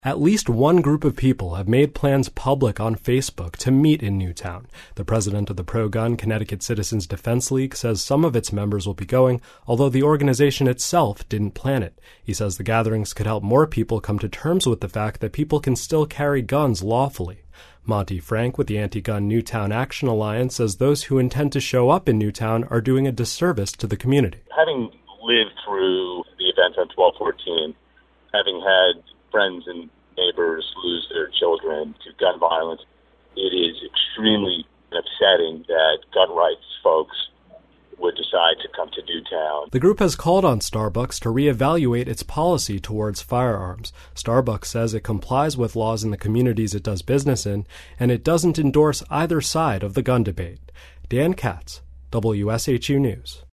At least one group of people have made plans public on Facebook to meet in Newtown. The president of the pro-gun Connecticut Citizens Defense League says some of its members will be going, although the organization itself didn't plan it. He says the gatherings could help more people come to terms with the fact that people can still carry guns lawfully. Monty Frank with the Anti-Gun Newtown Action Alliance says those who intend to show up in Newtown are doing a disservice to the community. Having lived through the event on 12/14, having had friends and neighbors lose their children to gun violence, it is extremely upsetting that gun rights folks would decide to come to Newtown. The group has called on Starbucks to reevaluate its policy towards firearms. Starbucks says it complies with laws in the communities it does business in, and it doesn't endorse either side of the gun debate. Dan Katz, WSHU News.